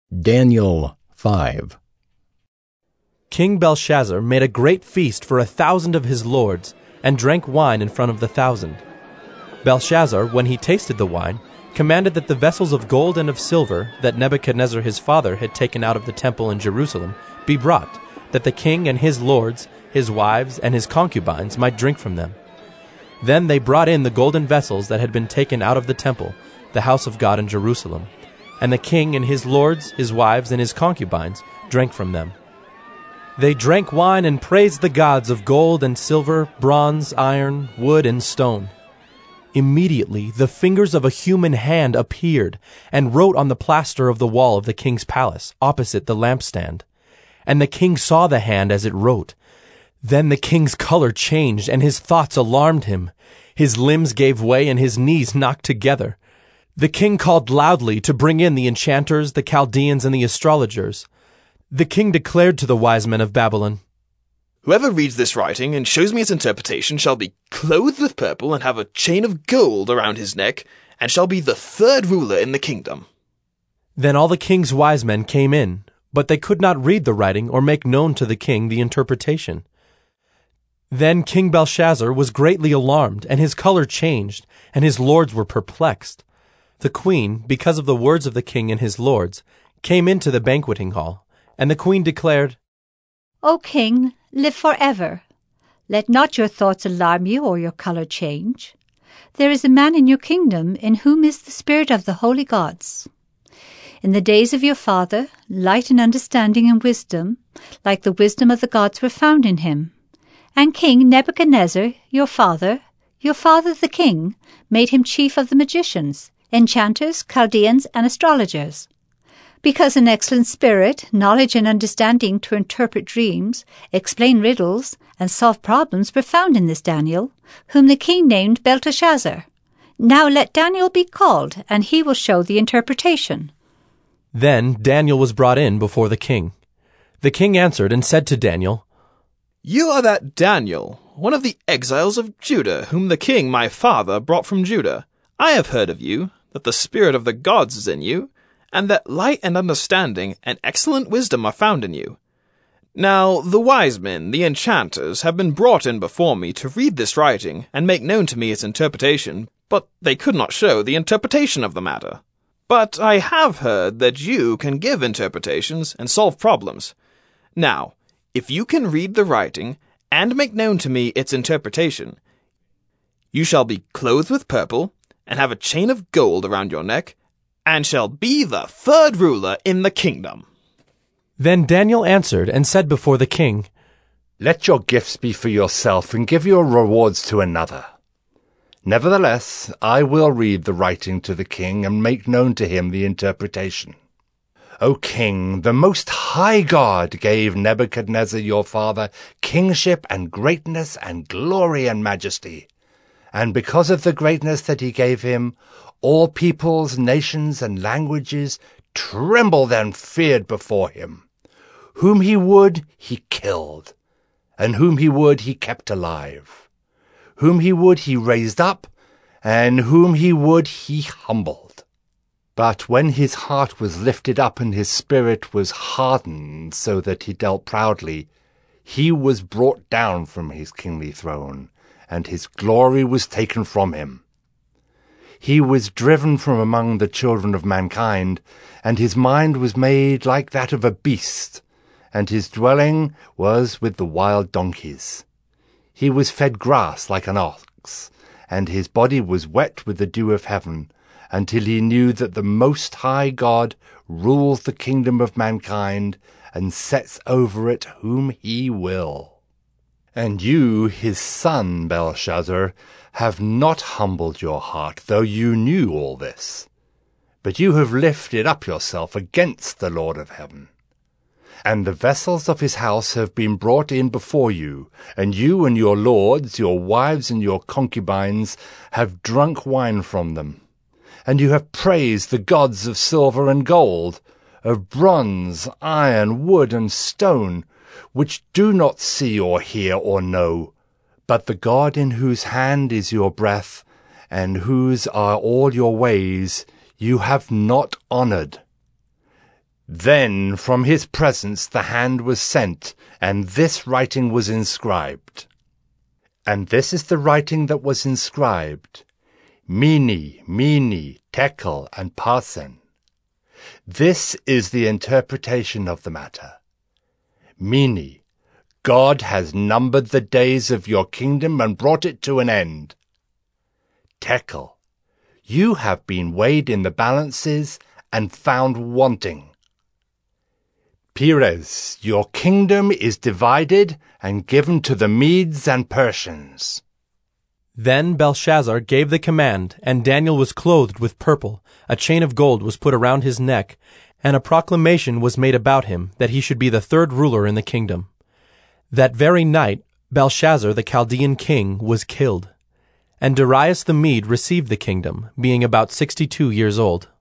Daniel 5. King Belshazzar made a great feast for 1,000 of his lords, and drank wine in front of the 1,000. Belshazzar, when he tasted the wine, commanded that the vessels of gold and of silver that Nebuchadnezzar his father had taken out of the temple in Jerusalem be brought, that the king and his lords, his wives, and his concubines might drink from them. Then they brought in the golden vessels that had been taken out of the temple, the house of God in Jerusalem, and the king and his lords, his wives, and his concubines drank from them. They drank wine and praised the gods of gold and silver, bronze, iron, wood, and stone. Immediately the fingers of a human hand appeared and wrote on the plaster of the wall of the king's palace, opposite the lampstand. And the king saw the hand as it wrote. Then the king's color changed, and his thoughts alarmed him. His limbs gave way, and his knees knocked together. The king called loudly to bring in the enchanters, the Chaldeans, and the astrologers. The king declared to the wise men of Babylon, "Whoever reads this writing and shows me its interpretation shall be clothed with purple and have a chain of gold around his neck, and shall be the third ruler in the kingdom." Then all the king's wise men came in, but they could not read the writing or make known to the king the interpretation. Then King Belshazzar was greatly alarmed, and his color changed, and his lords were perplexed. The queen, because of the words of the king and his lords, came into the banqueting hall, and the queen declared, O king, live forever. Let not your thoughts alarm you or your color change. There is a man in your kingdom in whom is the spirit of the holy gods. In the days of your father, light and understanding and wisdom, like the wisdom of the gods, were found in him. And King Nebuchadnezzar, your father the king, made him chief of the magicians, enchanters, Chaldeans, and astrologers. Because an excellent spirit, knowledge and understanding to interpret dreams, explain riddles, and solve problems were found in this Daniel, whom the king named Belteshazzar. Now let Daniel be called, and he will show the interpretation. Then Daniel was brought in before the king. The king answered and said to Daniel, "You are that Daniel, one of the exiles of Judah, whom the king my father brought from Judah. I have heard of you, that the spirit of the gods is in you, and that light and understanding and excellent wisdom are found in you. Now the wise men, the enchanters, have been brought in before me to read this writing and make known to me its interpretation, but they could not show the interpretation of the matter. But I have heard that you can give interpretations and solve problems. Now, if you can read the writing and make known to me its interpretation, you shall be clothed with purple and have a chain of gold around your neck, and shall be the third ruler in the kingdom." Then Daniel answered and said before the king, "Let your gifts be for yourself, and give your rewards to another. Nevertheless, I will read the writing to the king and make known to him the interpretation. O king, the Most High God gave Nebuchadnezzar your father kingship and greatness and glory and majesty. And because of the greatness that he gave him, all peoples, nations, and languages trembled and feared before him. Whom he would, he killed, and whom he would, he kept alive. Whom he would, he raised up, and whom he would, he humbled. But when his heart was lifted up and his spirit was hardened so that he dealt proudly, he was brought down from his kingly throne, and his glory was taken from him. He was driven from among the children of mankind, and his mind was made like that of a beast, and his dwelling was with the wild donkeys. He was fed grass like an ox, and his body was wet with the dew of heaven, until he knew that the Most High God rules the kingdom of mankind and sets over it whom he will. And you, his son, Belshazzar, have not humbled your heart, though you knew all this. But you have lifted up yourself against the Lord of heaven. And the vessels of his house have been brought in before you, and you and your lords, your wives and your concubines, have drunk wine from them. And you have praised the gods of silver and gold, of bronze, iron, wood, and stone, which do not see or hear or know, but the God in whose hand is your breath, and whose are all your ways, you have not honored. Then from his presence the hand was sent, and this writing was inscribed. And this is the writing that was inscribed: Mene, Mene, Tekel, and Parsin. This is the interpretation of the matter. Mene, God has numbered the days of your kingdom and brought it to an end. Tekel, you have been weighed in the balances and found wanting. Peres, your kingdom is divided and given to the Medes and Persians. Then Belshazzar gave the command, and Daniel was clothed with purple, a chain of gold was put around his neck, and a proclamation was made about him that he should be the third ruler in the kingdom. That very night Belshazzar the Chaldean king was killed, and Darius the Mede received the kingdom, being about 62 years old.